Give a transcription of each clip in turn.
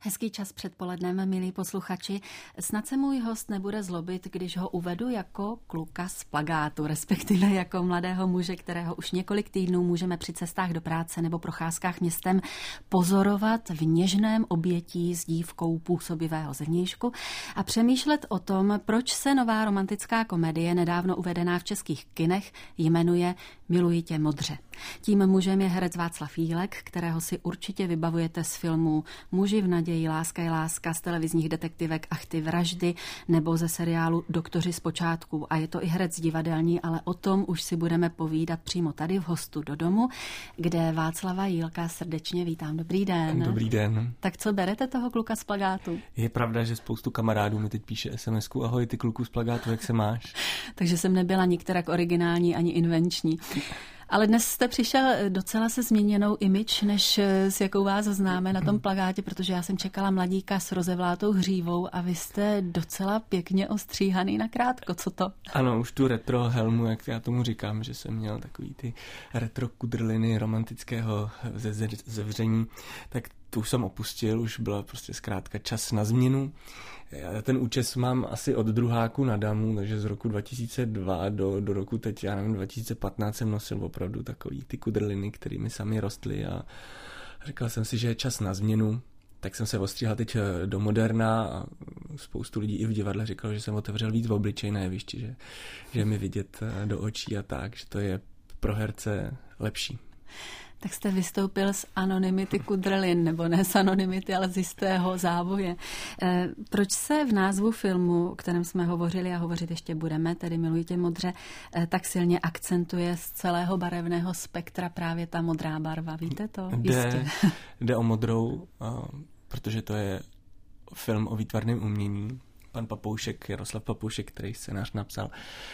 Hezký čas předpolednem, milí posluchači. Snad se můj host nebude zlobit, když ho uvedu jako kluka z plagátu, respektive jako mladého muže, kterého už několik týdnů můžeme při cestách do práce nebo procházkách městem pozorovat v něžném objetí s dívkou působivého zvnějšku a přemýšlet o tom, proč se nová romantická komedie, nedávno uvedená v českých kinech, jmenuje Miluji tě modře. Tím mužem je herec Václav Jílek, kterého si určitě vybavujete z filmů Muži v naději, Láska je láska, z televizních detektivek Ach ty vraždy nebo ze seriálu Doktoři z počátku. A je to i herec divadelní, ale o tom už si budeme povídat přímo tady v Hostu do domu, kde Václava Jílka srdečně vítám. Dobrý den. Dobrý den. Tak co berete toho kluka z plagátu? Je pravda, že spoustu kamarádů mi teď píše SMS-ku: ahoj, ty kluku z plagátu, jak se máš? Takže jsem nebyla nikterak originální ani invenční. Ale dnes jste přišel docela se změněnou image, než s jakou vás známe na tom plakátě, protože já jsem čekala mladíka s rozevlátou hřívou a vy jste docela pěkně ostříhaný nakrátko. Co to? Ano, už tu retro helmu, jak já tomu říkám, že jsem měl takový ty retro kudrliny romantického zevření, tak to už jsem opustil, už byla prostě zkrátka čas na změnu. Já ten účes mám asi od druháku na damu, takže z roku 2002 do roku teď, já nevím, 2015 jsem nosil opravdu takový ty kudrliny, které mi sami rostly a říkal jsem si, že je čas na změnu. Tak jsem se ostříhal teď do moderna a spoustu lidí i v divadle říkalo, že jsem otevřel víc v obličej na jevišti, že je mi vidět do očí a tak, že to je pro herce lepší. Tak jste vystoupil z anonymity kudrlin, nebo ne z anonymity, ale z jistého závoje. Proč se v názvu filmu, o kterém jsme hovořili a hovořit ještě budeme, tedy Miluji tě modře, tak silně akcentuje z celého barevného spektra právě ta modrá barva? Víte to? Jde o modrou, protože to je film o výtvarném umění. Pan Papoušek, Jaroslav Papoušek, který scénář napsal,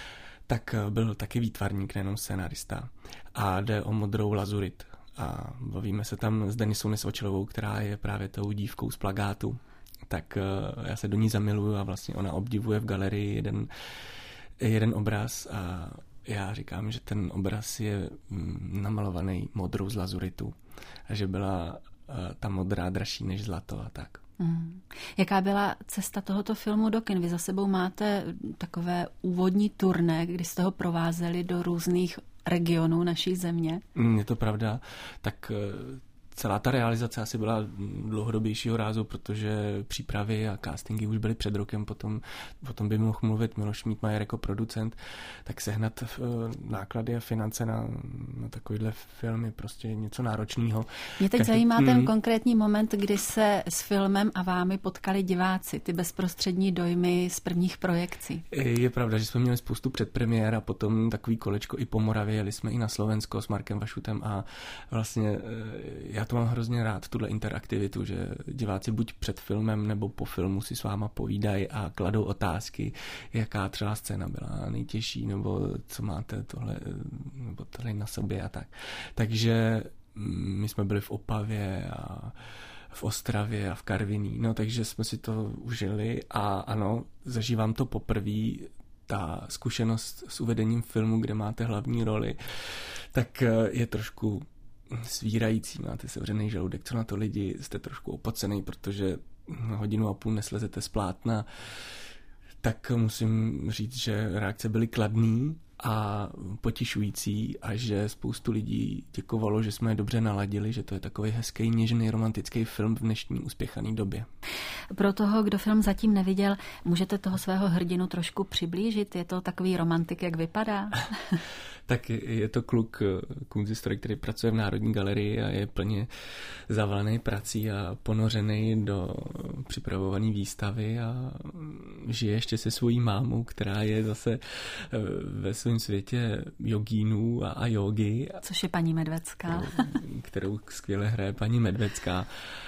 tak byl taky výtvarník, nejenom scénarista. A jde o modrou lazurit. A bavíme se tam s Denisou Nesvočilovou, která je právě tou dívkou z plagátu. Tak já se do ní zamiluju a vlastně ona obdivuje v galerii jeden obraz a já říkám, že ten obraz je namalovaný modrou z lazuritu a že byla ta modrá dražší než zlato a tak. Jaká byla cesta tohoto filmu do kin? Vy za sebou máte takové úvodní turné, kdy jste ho provázeli do různých regionů naší země. Je to pravda. Tak celá ta realizace asi byla dlouhodobějšího rázu, protože přípravy a castingy už byly před rokem, potom by mohl mluvit Miloš Šmídmajer jako producent, tak sehnat náklady a finance na takovýhle film je prostě něco náročného. Mě teď zajímá ten konkrétní moment, kdy se s filmem a vámi potkali diváci, ty bezprostřední dojmy z prvních projekcí. Je pravda, že jsme měli spoustu předpremiér a potom takový kolečko i po Moravě, jeli jsme i na Slovensko s Markem Vašutem a vlastně já to mám hrozně rád, tuhle interaktivitu, že diváci buď před filmem nebo po filmu si s váma povídají a kladou otázky, jaká třeba scéna byla nejtěžší, nebo co máte tohle, nebo tohle na sobě a tak. Takže my jsme byli v Opavě a v Ostravě a v Karviní, no takže jsme si to užili a ano, zažívám to poprvé, ta zkušenost s uvedením filmu, kde máte hlavní roli, tak je trošku svírající, máte sevřený žaludek, co na to lidi, jste trošku opocený, protože hodinu a půl neslezete z plátna, tak musím říct, že reakce byly kladný a potěšující a že spoustu lidí děkovalo, že jsme je dobře naladili, že to je takový hezký, něžný, romantický film v dnešní uspěchané době. Pro toho, kdo film zatím neviděl, můžete toho svého hrdinu trošku přiblížit? Je to takový romantik, jak vypadá? Tak je to kluk kunzistor, který pracuje v Národní galerii a je plně zavalený prací a ponořený do připravované výstavy a žije ještě se svojí mámou, která je zase ve svém světě jogínů a jogy. Což je paní Medvecká. Kterou skvěle hraje paní Medvecká.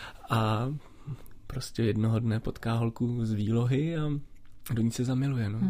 A prostě jednoho dne potká holku z výlohy a do ní se zamiluje. No.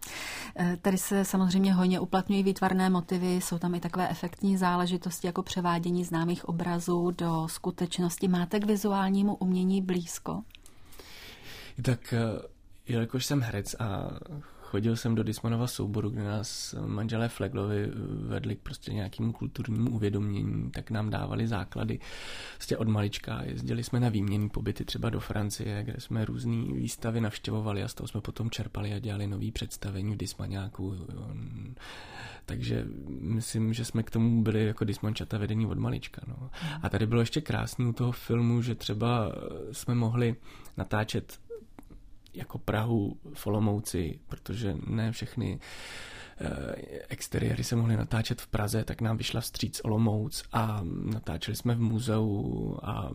Tady se samozřejmě hojně uplatňují výtvarné motivy, jsou tam i takové efektní záležitosti jako převádění známých obrazů do skutečnosti. Máte k vizuálnímu umění blízko? Tak jelikož jsem herec a chodil jsem do Dismanova souboru, kde nás manželé Fleglovi vedli k prostě nějakému kulturnímu uvědomění, tak nám dávali základy prostě od malička. Jezdili jsme na výměnný pobyty třeba do Francie, kde jsme různé výstavy navštěvovali a z toho jsme potom čerpali a dělali nový představení v Dismaňáku. Takže myslím, že jsme k tomu byli jako Dismančata vedení od malička. No. A tady bylo ještě krásný u toho filmu, že třeba jsme mohli natáčet jako Prahu v Olomouci, protože ne všechny exteriéry se mohly natáčet v Praze, tak nám vyšla vstříc Olomouc a natáčeli jsme v muzeu a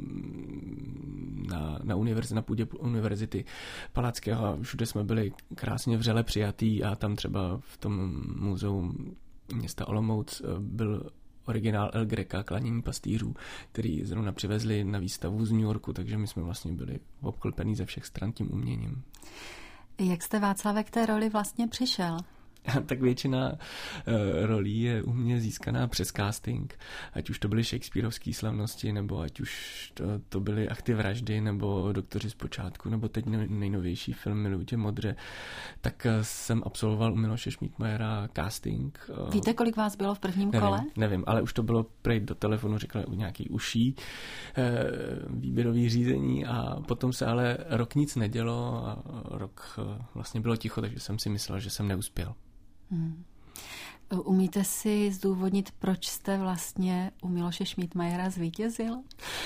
na půdě univerzity Palackého a všude jsme byli krásně vřele přijatý a tam třeba v tom muzeu města Olomouc byl originál El Greca, Klanění pastýřů, který zrovna přivezli na výstavu z New Yorku, takže my jsme vlastně byli obklopení ze všech stran tím uměním. Jak jste, Václave, k té roli vlastně přišel? Tak většina rolí je u mě získaná přes casting. Ať už to byly Shakespeareovské slavnosti, nebo ať už to byly Akty vraždy, nebo Doktoři z počátku, nebo teď nejnovější film Miluji tě modře. Tak jsem absolvoval u Miloše Šmídmajera casting. Víte, kolik vás bylo v prvním kole? Nevím, ale už to bylo prejít do telefonu, řekla u nějaký uší výběrový řízení a potom se ale rok nic nedělo a rok vlastně bylo ticho, takže jsem si myslel, že jsem neuspěl. Umíte si zdůvodnit, proč jste vlastně u Miloše Šmídmajera zvítězil?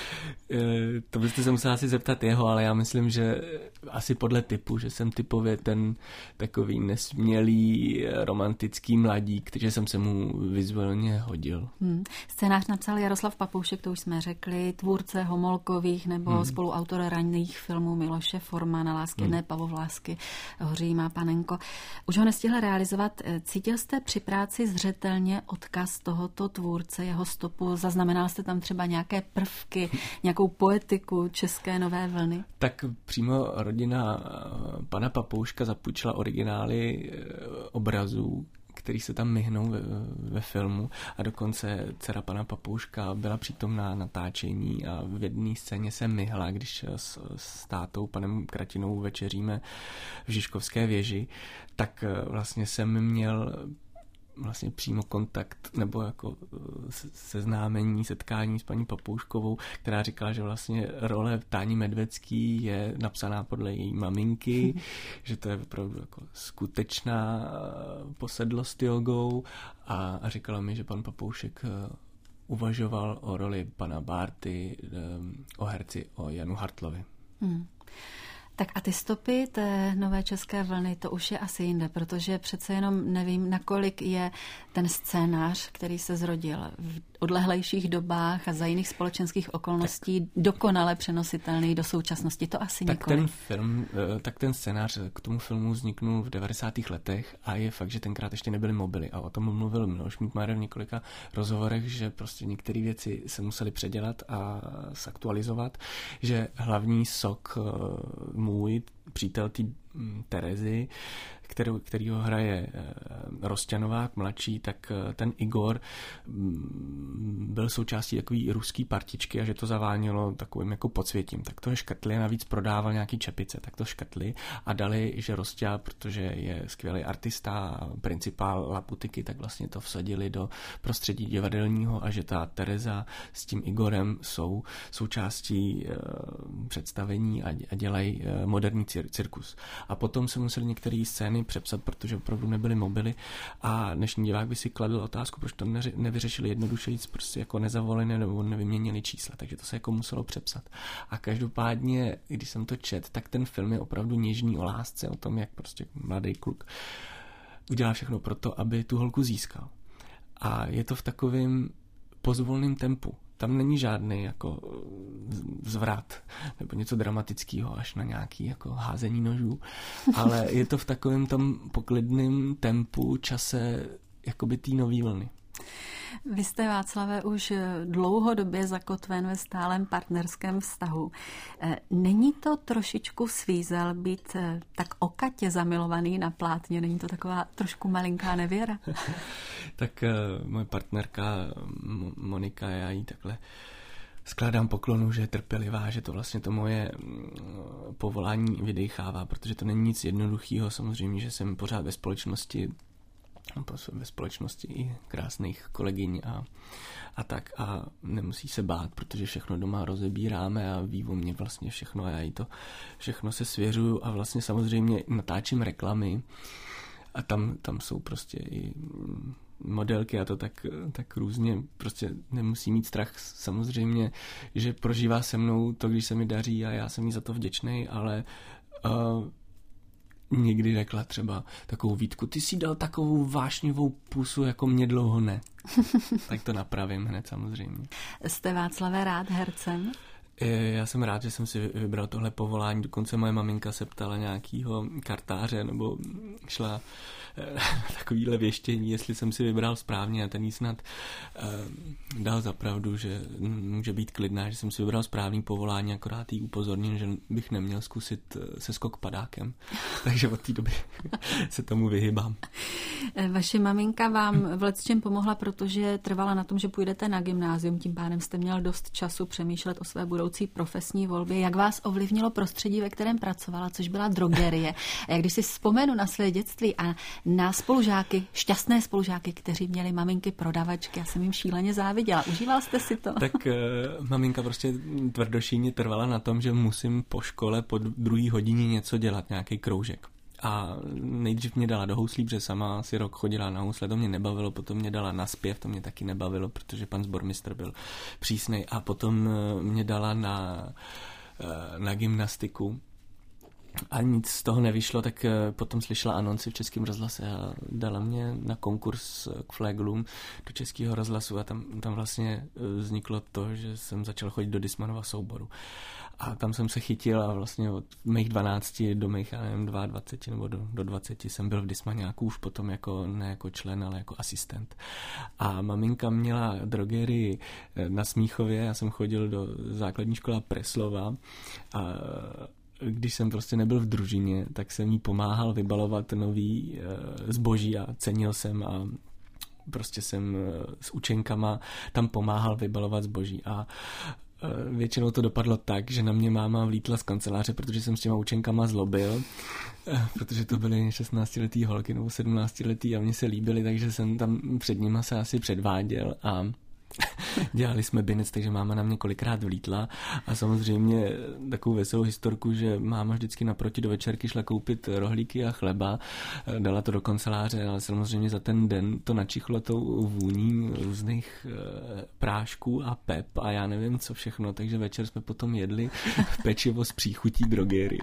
To byste se musela asi zeptat jeho, ale já myslím, že asi podle typu, že jsem typově ten takový nesmělý, romantický mladík, takže jsem se mu vizuálně hodil. Scénář napsal Jaroslav Papoušek, to už jsme řekli, tvůrce Homolkových nebo spoluautor raných filmů Miloše Formana, Lásky jedné Pavovlásky, Hoří má panenko. Už ho nestihl realizovat. Cítil jste při práci zřetelně odkaz tohoto tvůrce, jeho stopu? Zaznamenal jste tam třeba nějaké prvky, nějakou poetiku české nové vlny? Tak přímo rodina pana Papouška zapůjčila originály obrazů, který se tam myhnou ve filmu a dokonce dcera pana Papouška byla přítomná natáčení a v jedné scéně se myhla, když s tátou panem Kratinou večeříme v Žižkovské věži, tak vlastně jsem měl vlastně přímo kontakt nebo jako seznámení, setkání s paní Papouškovou, která říkala, že vlastně role Táni Medvecký je napsaná podle její maminky, že to je opravdu jako skutečná posedlost jogou a říkala mi, že pan Papoušek uvažoval o roli pana Bárty, o herci, o Janu Hartlovi. Tak a ty stopy té nové české vlny, to už je asi jinde, protože přece jenom nevím, nakolik je ten scénář, který se zrodil v odlehlejších dobách a za jiných společenských okolností dokonale přenositelný do současnosti. To asi několik. Ten scénář k tomu filmu vzniknul v 90. letech a je fakt, že tenkrát ještě nebyly mobily a o tom mluvil Miloš Šmídmajer v několika rozhovorech, že prostě některé věci se musely předělat a zaktualizovat, že hlavní sok můj přítel té Terezy, kterýho hraje Rosťanovák mladší, tak ten Igor byl součástí takový ruský partičky a že to zavánilo takovým jako podsvětím. Tak to škrtli a navíc prodával nějaký čepice, tak to škrtli a dali, že Rosťa, protože je skvělý artista a principál Laputiky, tak vlastně to vsadili do prostředí divadelního a že ta Tereza s tím Igorem jsou součástí představení a dělají moderní cirkus. A potom se museli některé scény přepsat, protože opravdu nebyly mobily a dnešní divák by si kladl otázku, proč to nevyřešili jednodušeji, prostě jako nezavolili nebo nevyměnili čísla, takže to se jako muselo přepsat. A každopádně, když jsem to čet, tak ten film je opravdu něžný o lásce, o tom, jak prostě mladý kluk udělá všechno pro to, aby tu holku získal. A je to v takovém pozvolném tempu. Tam není žádný jako zvrat nebo něco dramatického až na nějaký jako házení nožů, ale je to v takovém tom poklidném tempu, čase jakoby té nový vlny. Vy jste, Václave, už dlouhodobě zakotven ve stálem partnerském vztahu. Není to trošičku svízel být tak okatě zamilovaný na plátně? Není to taková trošku malinká nevěra? Tak moje partnerka Monika, já jí takhle skládám poklonu, že je trpělivá, že to vlastně to moje povolání vydechává, protože to není nic jednoduchého. Samozřejmě, že jsem pořád ve společnosti i krásných kolegyň a tak a nemusí se bát, protože všechno doma rozebíráme a ví o mě vlastně všechno a já jí to všechno se svěřuju a vlastně samozřejmě natáčím reklamy a tam jsou prostě i modelky a to tak různě, prostě nemusí mít strach samozřejmě, že prožívá se mnou to, když se mi daří a já jsem jí za to vděčnej, ale někdy řekla třeba takovou výtku, ty jsi dal takovou vášnivou pusu, jako mě dlouho ne. Tak to napravím hned samozřejmě. Jste, Václave, rád hercem? Já jsem rád, že jsem si vybral tohle povolání, dokonce moje maminka se ptala nějakýho kartáře, nebo šla takovýhle věštění, jestli jsem si vybral správně a ten jí snad dal za pravdu, že může být klidná, že jsem si vybral správný povolání, akorát jí upozornil, že bych neměl zkusit se skok padákem. Takže od té doby se tomu vyhybám. Vaše maminka vám v lecčem pomohla, protože trvala na tom, že půjdete na gymnázium, tím pádem jste měl dost času přemýšlet o své budoucí profesní volbě. Jak vás ovlivnilo prostředí, ve kterém pracovala, což byla drogerie? A jak když si vzpomenu na své dětství a na spolužáky, šťastné spolužáky, kteří měli maminky prodavačky, já jsem jim šíleně záviděla. Užíval jste si to? Tak maminka prostě tvrdošíjně trvala na tom, že musím po škole po 2. hodině něco dělat, nějaký kroužek. A nejdřív mě dala do houslí, protože sama asi rok chodila na housle, to mě nebavilo, potom mě dala na zpěv, to mě taky nebavilo, protože pan sbormistr byl přísnej a potom mě dala na gymnastiku. A nic z toho nevyšlo, tak potom slyšela anonci v Českém rozhlase a dala mě na konkurs k fléglům do Českého rozhlasu a tam vlastně vzniklo to, že jsem začal chodit do Dismanova souboru. A tam jsem se chytil a vlastně od mých 12 do mých, já nevím, 22 nebo do 20 jsem byl v Dismaňáku už potom ne jako člen, ale jako asistent. A maminka měla drogerii na Smíchově, já jsem chodil do základní školy Preslova a když jsem prostě nebyl v družině, tak jsem jí pomáhal vybalovat nový zboží a cenil jsem a prostě jsem s učenkama tam pomáhal vybalovat zboží a většinou to dopadlo tak, že na mě máma vlítla z kanceláře, protože jsem s těma učenkama zlobil, protože to byly 16letý holky nebo 17letý a mně se líbily, takže jsem tam před nima se asi předváděl a dělali jsme binec, takže máma na mě kolikrát vlítla a samozřejmě takovou veselou historku, že máma vždycky naproti do večerky šla koupit rohlíky a chleba, dala to do kanceláře, ale samozřejmě za ten den to načichlo tou vůní různých prášků a pep a já nevím co všechno, takže večer jsme potom jedli pečivo s příchutí drogerie.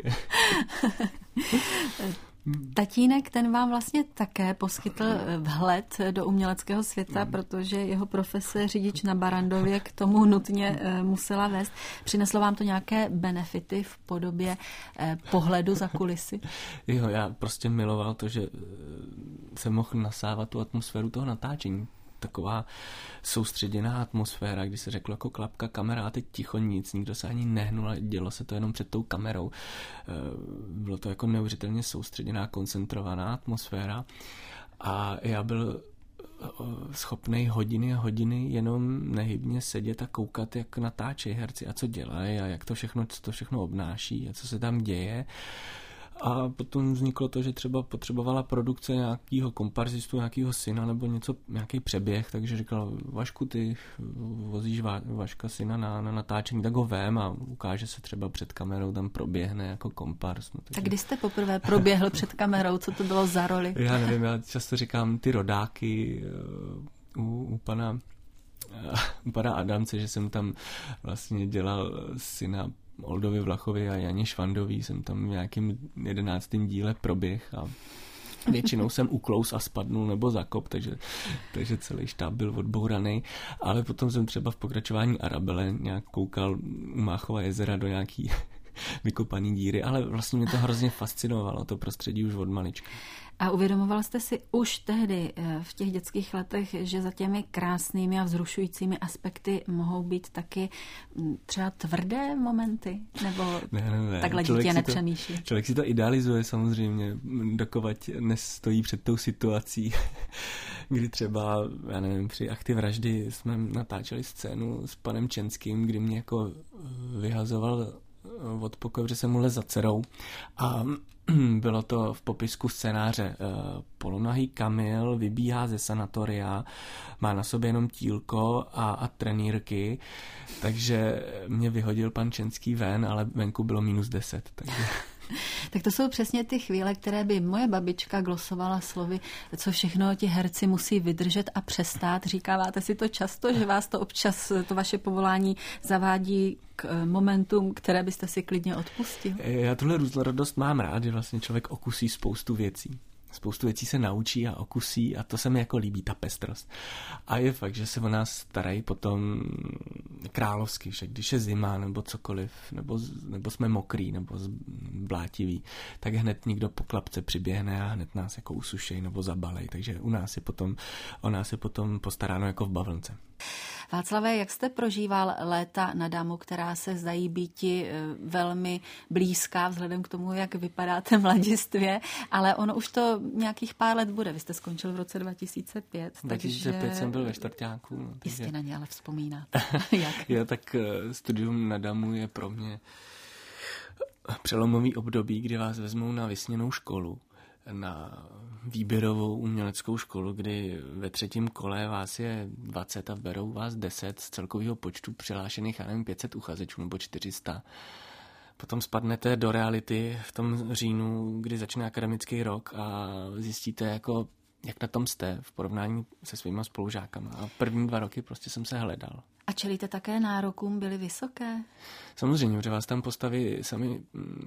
Tatínek, ten vám vlastně také poskytl vhled do uměleckého světa, protože jeho profese řidič na Barandově k tomu nutně musela vést. Přineslo vám to nějaké benefity v podobě pohledu za kulisy? Jo, já prostě miloval to, že jsem mohl nasávat tu atmosféru toho natáčení. Taková soustředěná atmosféra, kdy se řeklo jako klapka, kamera a teď ticho nic, nikdo se ani nehnul a dělo se to jenom před tou kamerou. Bylo to jako neuvěřitelně soustředěná, koncentrovaná atmosféra a já byl schopnej hodiny a hodiny jenom nehybně sedět a koukat, jak natáčejí herci a co dělají a jak to všechno obnáší a co se tam děje. A potom vzniklo to, že třeba potřebovala produkce nějakého komparzistu, nějakého syna nebo nějaký přeběh, takže říkal, Vašku, ty vozíš Vaška syna na natáčení, tak ho vem a ukáže se třeba před kamerou, tam proběhne jako komparz. No, takže... Tak kdy jste poprvé proběhl před kamerou, co to bylo za roli? Já nevím, já často říkám ty rodáky u pana Adamce, že jsem tam vlastně dělal syna Oldovi Vlachovi a Janě Švandový, jsem tam v nějakým 11. díle proběh a většinou jsem uklous a spadnul nebo zakop, takže celý štáb byl odbouraný, ale potom jsem třeba v pokračování Arabele nějak koukal u Máchova jezera do nějaký vykopaný díry, ale vlastně mě to hrozně fascinovalo, to prostředí už od malička. A uvědomoval jste si už tehdy v těch dětských letech, že za těmi krásnými a vzrušujícími aspekty mohou být taky třeba tvrdé momenty? Nebo ne. takhle dítě nepřemýšlí? Člověk si to idealizuje samozřejmě, dokovat nestojí před tou situací, kdy třeba, já nevím, při Akty vraždy jsme natáčeli scénu s panem Čenským, kdy mě jako vyhazoval od pokoje, protože jsem mu lez za dcerou a bylo to v popisku scénáře. Polonahý Kamil vybíhá ze sanatoria, má na sobě jenom tílko a trenýrky, takže mě vyhodil pan Čenský ven, ale venku bylo -10. Takže... Tak to jsou přesně ty chvíle, které by moje babička glosovala slovy, co všechno ti herci musí vydržet a přestát. Říkáváte si to často, že vás to občas, to vaše povolání zavádí k momentům, které byste si klidně odpustil? Já tuhle různorodost mám rád, že vlastně člověk okusí spoustu věcí. Spoustu věcí se naučí a okusí a to se mi jako líbí, ta pestrost. A je fakt, že se o nás starají potom královsky, že když je zima nebo cokoliv, nebo jsme mokrý nebo blátiví, tak hned někdo po klapce přiběhne a hned nás jako usušej nebo zabalej. Takže o nás je potom postaráno jako v bavlnce. Václave, jak jste prožíval léta na damu, která se zdají býti velmi blízká vzhledem k tomu, jak vypadáte mladistvě, ale ono už to nějakých pár let bude. Vy jste skončil v roce 2005. 2005 jsem byl ve čtvrťáku. No, jistě na ně ale vzpomínáte. Jak? Jo, tak studium na damu je pro mě přelomový období, kdy vás vezmou na vysněnou školu, na výběrovou uměleckou školu, kdy ve 3. kole vás je 20 a berou vás 10 z celkového počtu přihlášených, já nevím, 500 uchazečů nebo 400. Potom spadnete do reality v tom říjnu, kdy začne akademický rok a zjistíte, jako, jak na tom jste v porovnání se svýma spolužákama. A první 2 roky prostě jsem se hledal. A čelíte také nárokům, byly vysoké? Samozřejmě, že vás tam postaví sami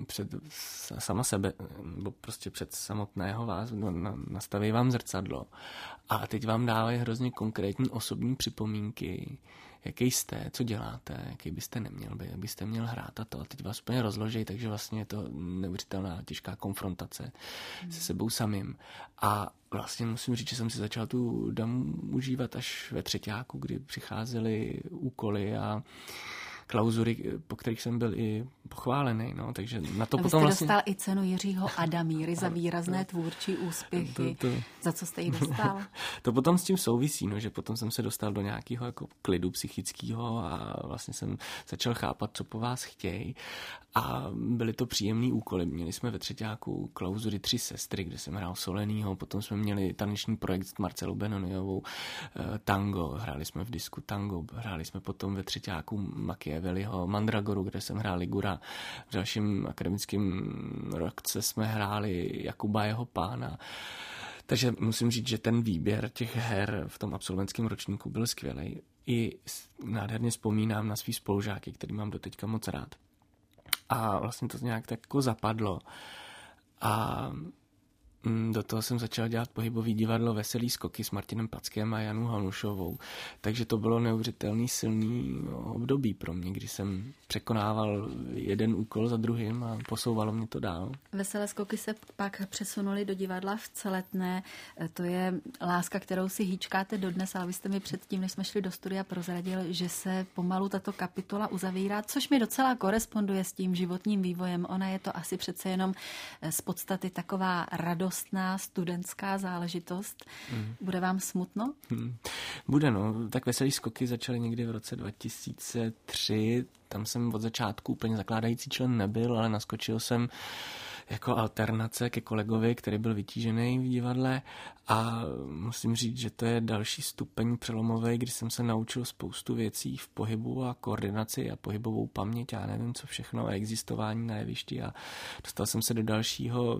sama sebe, nebo prostě před samotného vás, nastaví vám zrcadlo. A teď vám dávají hrozně konkrétní osobní připomínky, jaký jste, co děláte, jaký byste neměl být, jak byste měl hrát a to. A teď vás úplně rozloží, takže vlastně je to neuvěřitelná těžká konfrontace se sebou samým. A vlastně musím říct, že jsem si začal tu damu užívat až ve 3. kdy přicházely úkoly a klauzury, po kterých jsem byl i pochválený, no, takže na to a potom vy jste dostal i cenu Jiřího Adamíry za výrazné tvůrčí úspěchy. Za co jste ji dostal? To potom s tím souvisí, no, že potom jsem se dostal do nějakého jako klidu psychického a vlastně jsem začal chápat, co po vás chtějí a byly to příjemný úkoly. Měli jsme ve 3. klauzury 3 sestry, kde jsem hrál Solenýho, potom jsme měli taneční projekt s Marcelou Benoniovou, tango, hráli jsme v disku tango, hráli jsme potom ve 3. Machiavelliho Mandragoru, kde jsem hrál Ligura. V dalším akademickém roce jsme hráli Jakuba jeho pána. Takže musím říct, že ten výběr těch her v tom absolventském ročníku byl skvělej. I nádherně vzpomínám na svý spolužáky, který mám doteďka moc rád. A vlastně to nějak tak jako zapadlo. A do toho jsem začal dělat pohybový divadlo Veselý skoky s Martinem Packem a Janou Hanušovou. Takže to bylo neuvěřitelný silný období pro mě, kdy jsem překonával jeden úkol za druhým a posouvalo mě to dál. Veselé skoky se pak přesunuli do divadla v Celetné. To je láska, kterou si hýčkáte dodnes, ale vy jste mi předtím, než jsme šli do studia, prozradil, že se pomalu tato kapitola uzavírá, což mi docela koresponduje s tím životním vývojem. Ona je to asi přece jenom z podstaty taková radostná studentská záležitost. Bude vám smutno? Bude, no. Tak Veselý skoky začaly někdy v roce 2003. Tam jsem od začátku úplně zakládající člen nebyl, ale naskočil jsem jako alternace ke kolegovi, který byl vytížený v divadle a musím říct, že to je další stupeň přelomový, kdy jsem se naučil spoustu věcí v pohybu a koordinaci a pohybovou paměť a nevím co všechno a existování na jevišti a dostal jsem se do dalšího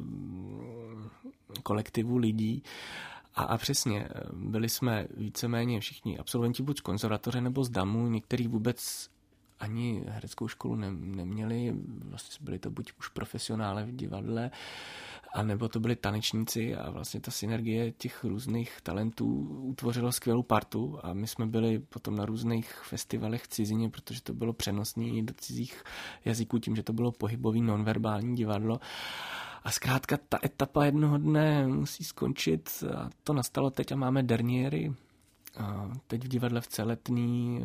kolektivu lidí a přesně, byli jsme víceméně všichni absolventi buď z konzervatoře nebo z DAMu, některý vůbec ani hereckou školu neměli, vlastně byli to buď už profesionále v divadle, anebo to byli tanečníci a vlastně ta synergie těch různých talentů utvořila skvělou partu a my jsme byli potom na různých festivalech v cizině, protože to bylo přenosný do cizích jazyků tím, že to bylo pohybový nonverbální divadlo. A zkrátka ta etapa jednoho dne musí skončit a to nastalo teď a máme derniéry. A teď v divadle v Celetný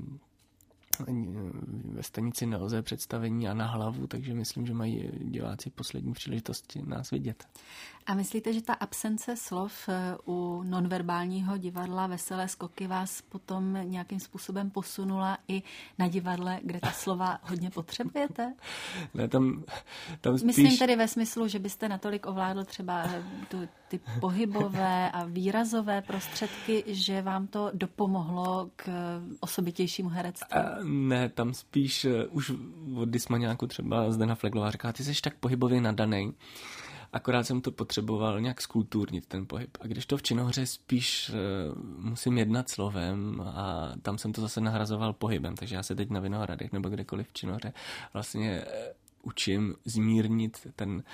ve stanici Nelze představení a na hlavu, takže myslím, že mají diváci poslední příležitosti nás vidět. A myslíte, že ta absence slov u nonverbálního divadla Veselé skoky vás potom nějakým způsobem posunula i na divadle, kde ta slova hodně potřebujete? Ne, tam spíš... Myslím tedy ve smyslu, že byste natolik ovládl třeba ty pohybové a výrazové prostředky, že vám to dopomohlo k osobitějšímu herectví? Ne, tam spíš už od Dysmaniáku třeba Zdena Fleglová říká, ty jsi tak pohybově nadanej. Akorát jsem to potřeboval nějak skulturnit, ten pohyb. A když to v činohře spíš musím jednat slovem a tam jsem to zase nahrazoval pohybem. Takže já se teď na Vinohradech nebo kdekoliv v činohře vlastně učím zmírnit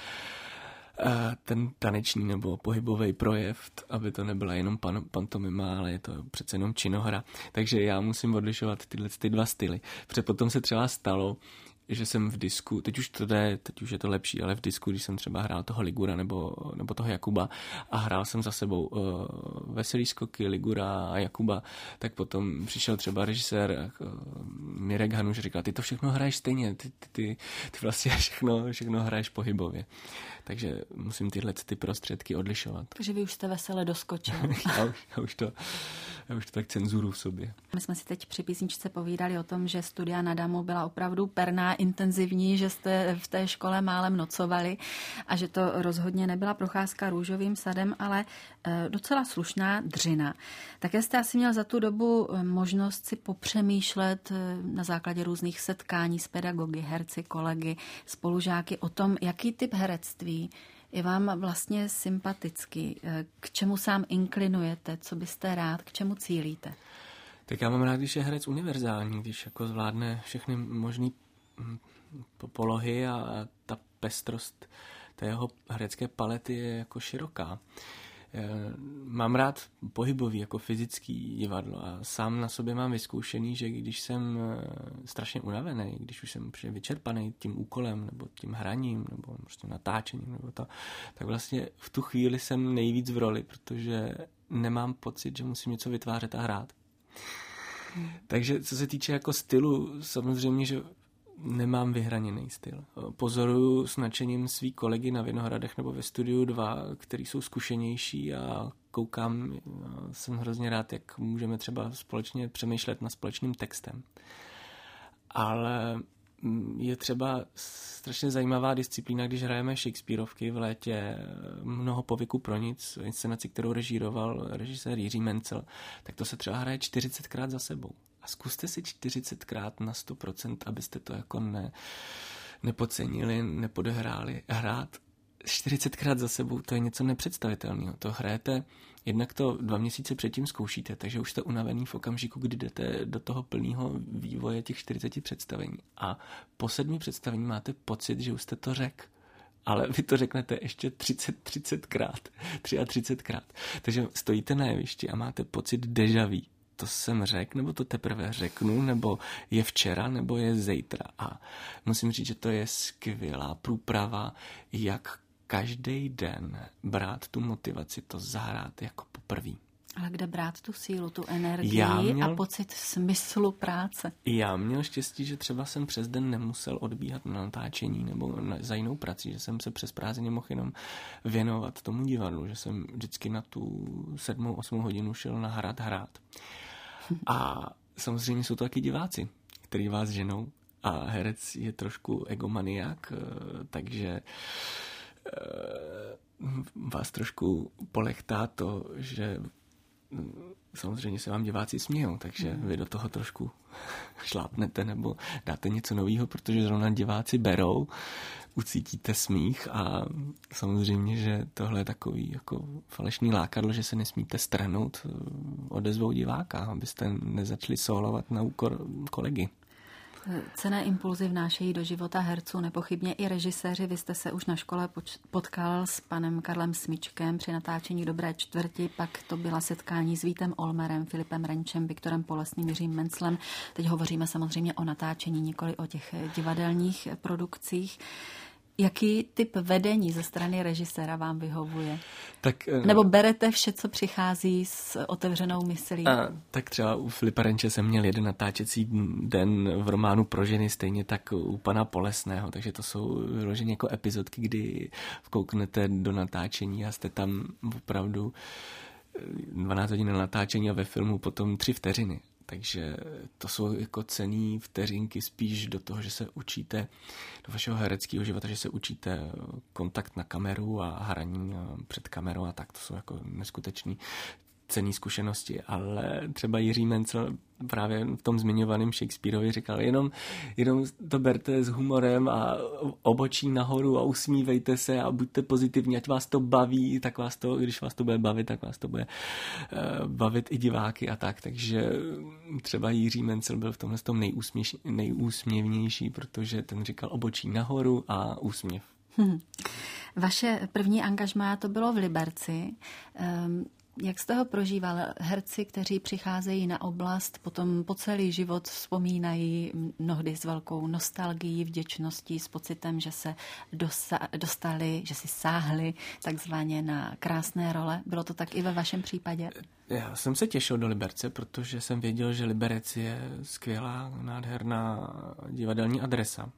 ten taneční nebo pohybový projev, aby to nebyla jenom pantomima, ale je to přece jenom činohra. Takže já musím odlišovat ty dva styly. Protože potom se třeba stalo, že jsem v disku, teď už to jde, teď už je to lepší, ale v disku, když jsem třeba hrál toho Ligura nebo toho Jakuba a hrál jsem za sebou Veselý skoky, Ligura a Jakuba, tak potom přišel třeba režisér Mirek Hanuš, říkal, ty to všechno hraješ stejně, ty vlastně všechno hraješ pohybově. Takže musím ty prostředky odlišovat. Takže vy už jste vesele doskočil. já už to tak cenzuru v sobě. My jsme si teď při písničce povídali o tom, že studia na Damu byla opravdu perná, intenzivní, že jste v té škole málem nocovali a že to rozhodně nebyla procházka růžovým sadem, ale docela slušná dřina. Také jste asi měl za tu dobu možnost si popřemýšlet na základě různých setkání s pedagogy, herci, kolegy, spolužáky o tom, jaký typ herectví je vám vlastně sympatický, k čemu sám inklinujete, co byste rád, k čemu cílíte? Tak já mám rád, když je herec univerzální, když jako zvládne všechny možný polohy a ta pestrost té jeho herecké palety je jako široká. Mám rád pohybový, jako fyzický divadlo a sám na sobě mám vyzkoušený, že když jsem strašně unavený, když už jsem vyčerpaný tím úkolem nebo tím hraním nebo prostě natáčením nebo to, tak vlastně v tu chvíli jsem nejvíc v roli, protože nemám pocit, že musím něco vytvářet a hrát. Takže co se týče jako stylu, samozřejmě, že nemám vyhraněný styl. Pozoruju s nadšením svý kolegy na Vinohradech nebo ve Studiu 2, který jsou zkušenější a koukám, jsem hrozně rád, jak můžeme třeba společně přemýšlet nad společným textem. Ale je třeba strašně zajímavá disciplína, když hrajeme Shakespeareovky v létě, Mnoho povyku pro nic, inscenaci, kterou režíroval režisér Jiří Mencel, tak to se třeba hraje 40krát za sebou. A zkuste si 40krát na 100%, abyste to jako nepodcenili, nepodehráli. Hrát 40krát za sebou, to je něco nepředstavitelného. To hrajete, jednak to 2 měsíce předtím zkoušíte, takže už jste unavený v okamžiku, kdy jdete do toho plného vývoje těch 40 představení. A po 7 představení máte pocit, že už jste to řekl. Ale vy to řeknete ještě 30krát. Takže stojíte na jevišti a máte pocit déjà vu. To jsem řekl, nebo to teprve řeknu, nebo je včera, nebo je zítra. A musím říct, že to je skvělá průprava, jak každý den brát tu motivaci, to zahrát jako poprvý. Ale kde brát tu sílu, tu energii a pocit smyslu práce? Já měl štěstí, že třeba jsem přes den nemusel odbíhat na natáčení nebo za jinou prací, že jsem se přes prázdniny mohl jenom věnovat tomu divadlu, že jsem vždycky na tu 7-8 hodinu šel na hrát. A samozřejmě jsou to taky diváci, kteří vás ženou a herec je trošku egomaniak, takže vás trošku polechtá to, že samozřejmě se vám diváci smějou, takže vy do toho trošku šlápnete nebo dáte něco nového, protože zrovna diváci berou, ucítíte smích a samozřejmě, že tohle je takový jako falešný lákadlo, že se nesmíte strhnout odezvou diváka, abyste nezačali solovat na úkor kolegy. Cenné impulzy vnášejí do života herců nepochybně i režiséři. Vy jste se už na škole potkal s panem Karlem Smyčkem při natáčení Dobré čtvrti, pak to byla setkání s Vítem Olmerem, Filipem Renčem, Viktorem Polesným, Jiřím Menclem. Teď hovoříme samozřejmě o natáčení, nikoli o těch divadelních produkcích. Jaký typ vedení ze strany režiséra vám vyhovuje? Tak, nebo berete vše, co přichází s otevřenou myslí? Tak třeba u Filipa Renče jsem měl jeden natáčecí den v románu Pro ženy, stejně tak u pana Polesného, takže to jsou vyloženě jako epizodky, kdy vkouknete do natáčení a jste tam opravdu 12 hodin na natáčení a ve filmu potom 3 vteřiny. Takže to jsou jako cenný vteřinky spíš do toho, že se učíte do vašeho hereckého života, že se učíte kontakt na kameru a hraní před kamerou a tak. To jsou jako neskutečný cenný zkušenosti, ale třeba Jiří Mencel právě v tom zmiňovaném Shakespeareovi říkal, jenom to berte s humorem a obočí nahoru a usmívejte se a buďte pozitivní, ať vás to baví, tak vás to, když vás to bude bavit, tak vás to bude bavit i diváky a tak, takže třeba Jiří Mencel byl v tomhle tom nejúsměvnější, protože ten říkal obočí nahoru a úsměv. Vaše první angažmá to bylo v Liberci. Jak jste ho prožíval? Herci, kteří přicházejí na oblast, potom po celý život vzpomínají mnohdy s velkou nostalgií, vděčností, s pocitem, že se dostali, že si sáhli takzvaně na krásné role. Bylo to tak i ve vašem případě? Já jsem se těšil do Liberce, protože jsem věděl, že Liberec je skvělá, nádherná divadelní adresa.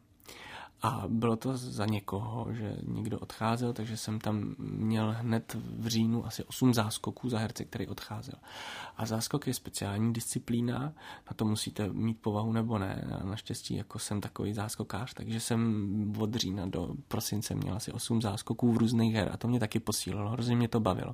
A bylo to za někoho, že někdo odcházel, takže jsem tam měl hned v říjnu asi 8 záskoků za herce, který odcházel. A záskok je speciální disciplína, na to musíte mít povahu nebo ne. A naštěstí jako jsem takový záskokář, takže jsem od října do prosince měl asi 8 záskoků v různých her a to mě taky posílilo, hrozně mě to bavilo.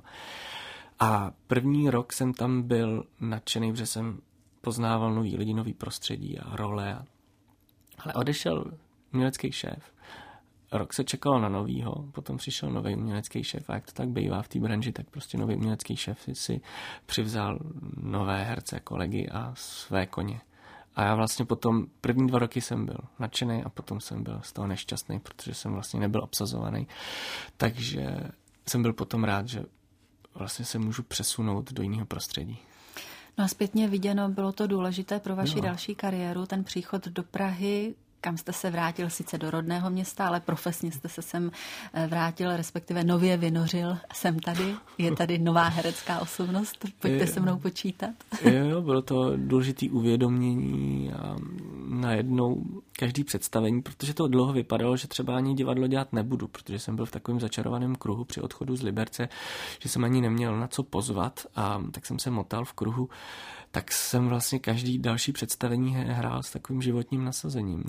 A první rok jsem tam byl nadšený, protože jsem poznával nový lidi, nový prostředí a role. Ale odešel umělecký šéf. Rok se čekalo na novýho, potom přišel nový umělecký šéf a jak to tak bývá v té branži, tak prostě nový umělecký šéf si přivzal nové herce, kolegy a své koně. A já vlastně potom první 2 roky jsem byl nadšený a potom jsem byl z toho nešťastný, protože jsem vlastně nebyl obsazovaný. Takže jsem byl potom rád, že vlastně se můžu přesunout do jiného prostředí. No a zpětně viděno, bylo to důležité pro vaši další kariéru, ten příchod do Prahy, kam jste se vrátil sice do rodného města, ale profesně jste se sem vrátil, respektive nově vynořil. Jsem tady, je tady nová herecká osobnost, pojďte se mnou počítat. Jo, bylo to důležitý uvědomění a najednou každý představení, protože to dlouho vypadalo, že třeba ani divadlo dělat nebudu, protože jsem byl v takovém začarovaném kruhu při odchodu z Liberce, že jsem ani neměl na co pozvat a tak jsem se motal v kruhu, tak jsem vlastně každý další představení hrál s takovým životním nasazením.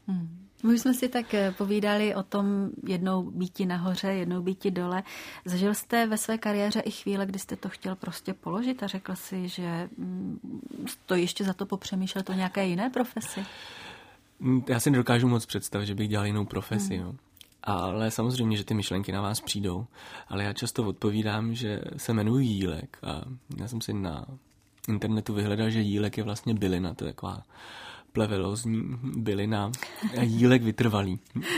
My jsme si tak povídali o tom jednou býti nahoře, jednou býti dole. Zažil jste ve své kariéře i chvíle, kdy jste to chtěl prostě položit a řekl si, že to ještě za to popřemýšlet o nějaké jiné profesi? Já si nedokážu moc představit, že bych dělal jinou profesi. No. Ale samozřejmě, že ty myšlenky na vás přijdou. Ale já často odpovídám, že se jmenuji Jílek a já jsem si na internetu vyhledal, že jílek je vlastně bylina, to je taková plevelózní bylina a jílek vytrvalý.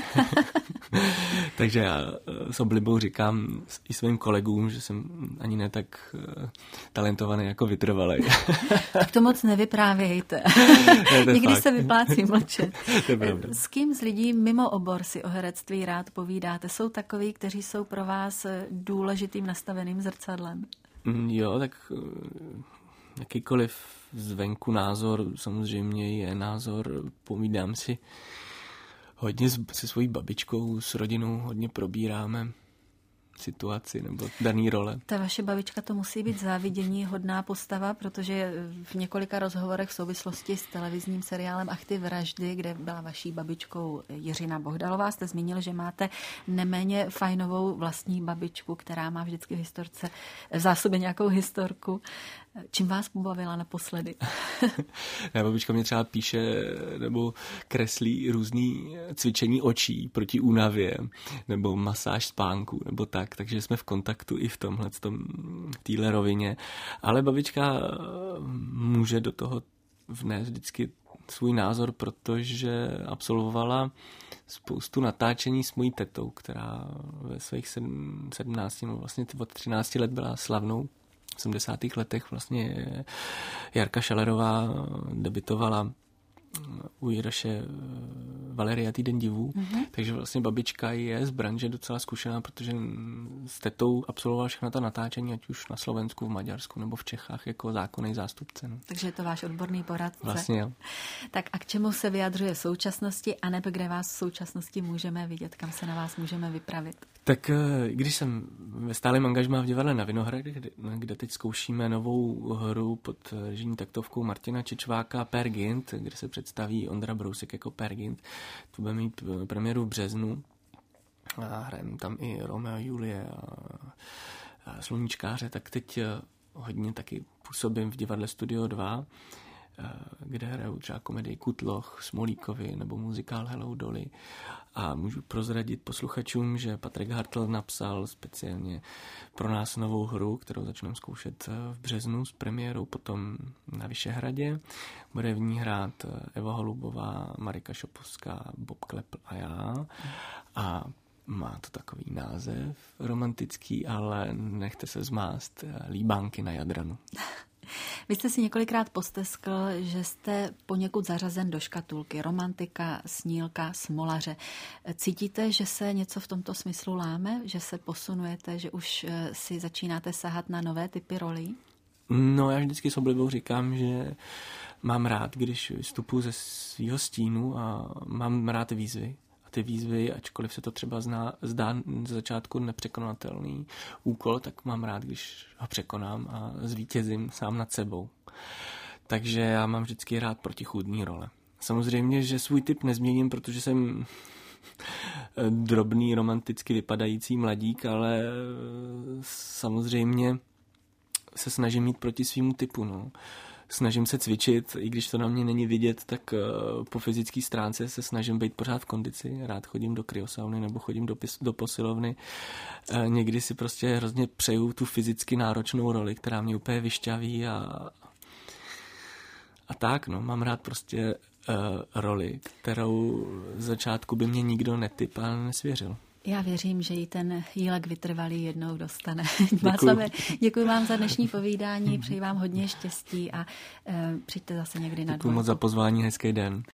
Takže já s oblibou říkám i svým kolegům, že jsem ani ne tak talentovaný jako vytrvalej. Tak to moc nevyprávějte. Někdy se vyplácí mlčet. S kým z lidí mimo obor si o herectví rád povídáte? Jsou takoví, kteří jsou pro vás důležitým nastaveným zrcadlem? Jo, tak jakýkoliv zvenku názor samozřejmě je názor, povídám si hodně se svojí babičkou, s rodinou, hodně probíráme situaci nebo daný role. Ta vaše babička to musí být závidění hodná postava, protože v několika rozhovorech v souvislosti s televizním seriálem Ach ty vraždy, kde byla vaší babičkou Jiřina Bohdalová, jste zmínil, že máte neméně fajnovou vlastní babičku, která má vždycky v zásobě nějakou historku. Čím vás pobavila naposledy? Babička mě třeba píše nebo kreslí různý cvičení očí proti únavě nebo masáž spánku nebo tak, takže jsme v kontaktu i v téhle rovině. Ale babička může do toho vnést vždycky svůj názor, protože absolvovala spoustu natáčení s mojí tetou, která ve svých 17, no vlastně od 13 let byla slavnou. V 70. letech vlastně Jarka Šelerová debitovala u Jiroše Valeria Týden divů, takže vlastně babička je z branže docela zkušená, protože s tetou absolvovala všechna ta natáčení, ať už na Slovensku, v Maďarsku nebo v Čechách jako zákonný zástupce. No. Takže je to váš odborný poradce. Vlastně jo. Tak a k čemu se vyjadřuje v současnosti, anebo kde vás v současnosti můžeme vidět, kam se na vás můžeme vypravit? Tak když jsem ve stálém angažmá v divadle Na Vinohradech, kde teď zkoušíme novou hru pod režijní taktovkou Martina Čečváka Per Gynt, kde se představí Ondra Brousek jako Per Gynt. To bude mít premiéru v březnu a hrajeme tam i Romeo a Julie a Sluníčkáře, tak teď hodně taky působím v divadle Studio 2, kde hraju třeba komedii Kutloch, Smolíkovi nebo muzikál Hello Dolly. A můžu prozradit posluchačům, že Patrik Hartl napsal speciálně pro nás novou hru, kterou začneme zkoušet v březnu s premiérou potom na Vyšehradě. Bude v ní hrát Eva Holubová, Marika Šopovská, Bob Klepl a já. A má to takový název romantický, ale nechte se zmást, Líbánky na Jadranu. Vy jste si několikrát posteskl, že jste poněkud zařazen do škatulky romantika, snílka, smolaře. Cítíte, že se něco v tomto smyslu láme? Že se posunujete, že už si začínáte sahat na nové typy rolí? No, já vždycky s oblibou říkám, že mám rád, když vystupuji ze svýho stínu a mám rád výzvy. Ty výzvy, ačkoliv se to třeba zdá z začátku nepřekonatelný úkol, tak mám rád, když ho překonám a zvítězím sám nad sebou. Takže já mám vždycky rád protichůdný role. Samozřejmě, že svůj typ nezměním, protože jsem drobný, romanticky vypadající mladík, ale samozřejmě se snažím mít proti svýmu typu, no. Snažím se cvičit, i když to na mě není vidět, tak po fyzické stránce se snažím být pořád v kondici. Rád chodím do kryosauny nebo chodím do posilovny. Někdy si prostě hrozně přeju tu fyzicky náročnou roli, která mě úplně vyšťaví a tak, no. Mám rád prostě roli, kterou z začátku by mě nikdo netyp a nesvěřil. Já věřím, že i ten jílek vytrvalý jednou dostane. Děkuji vám za dnešní povídání, přeji vám hodně štěstí a přijďte zase někdy na Dvojku. Děkuji moc za pozvání, hezký den.